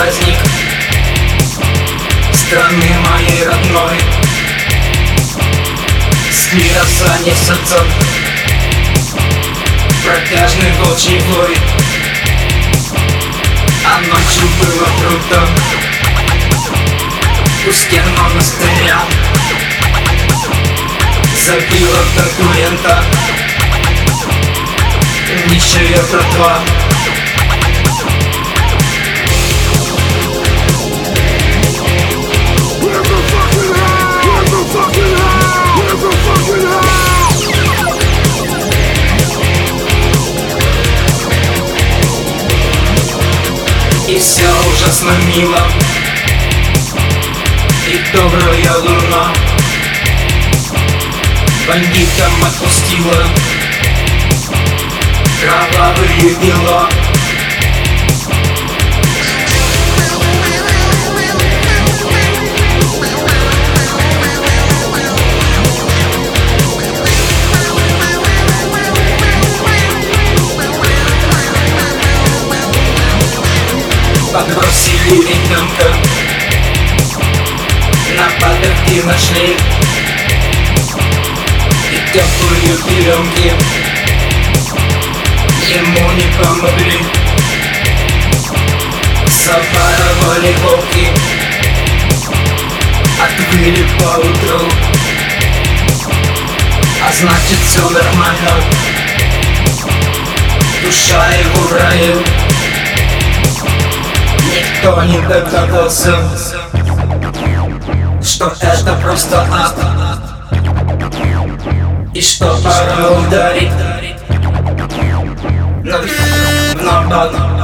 праздник страны моей родной. С леса несется протяжный волчий вой, а ночью было круто у стен монастыря. Забила конкурента нищая братва. И все ужасно мило, и добрая луна бандитам отпустила кровавые дела. Подбросили ребенка, на подверке нашли, и теплые пеленки ему не помогли. Запаровали волки, отвыли поутру, а значит все нормально, душа его в раю. Никто не догадался, что это просто ад, и что пора ударить в набат.